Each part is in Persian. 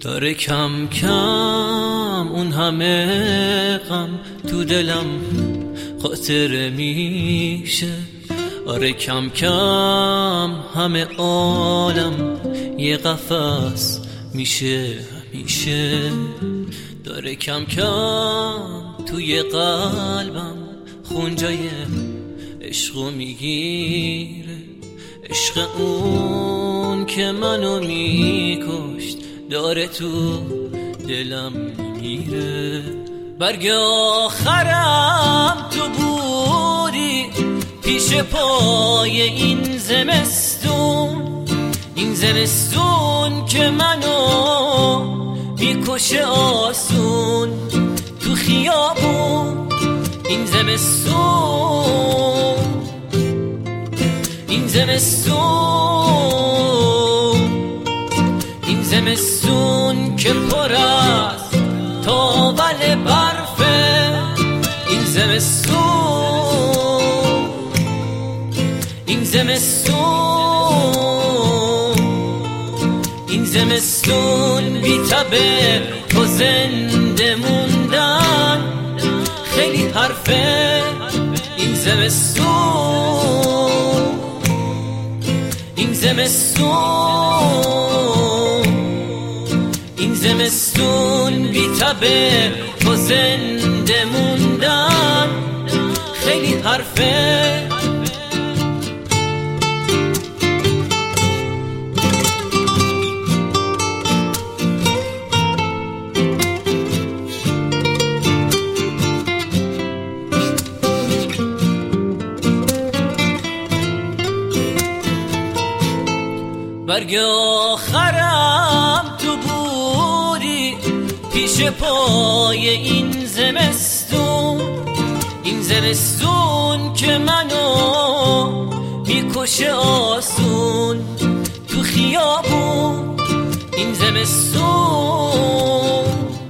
داره کم کم اون همه غم تو دلم خاطره میشه. آره کم کم همه عالم یه قفس میشه همیشه. داره کم کم توی قلبم خونجای عشقو میگیره. عشق اون که منو میکشت داره تو دلم میمیره. برگ آخرم تو بودی پیش پای این زمستون، این زمستون که منو میکشه آسون تو خیابون. این زمستون، این زمستون، این زمستون که پر از تاول برفه. این زمستون، این زمستون، این زمستون بی تبه تو زنده موندن خیلی حرفه. این زمستون، این زمستون، این زمستون بی تبه تو زنده موندن خیلی حرفه. برگ آخرم تو بودی پیش پای این زمستون، این زمستون که منو میکشه آسون تو خیابون. این زمستون،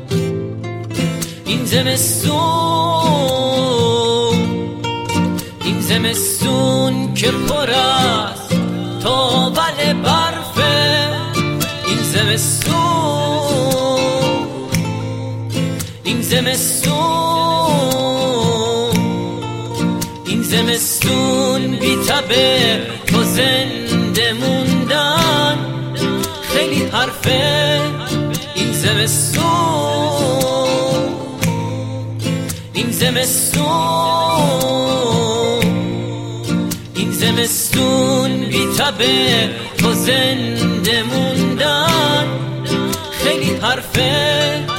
این زمستون، این زمستون که پر از تاول برفه. این زمستون، این زمستون، این زمستون بی تبه تو زنده موندن خیلی حرفه. این زمستون، این زمستون، این زمستون بی تبه تو زنده موندن خیلی حرفه.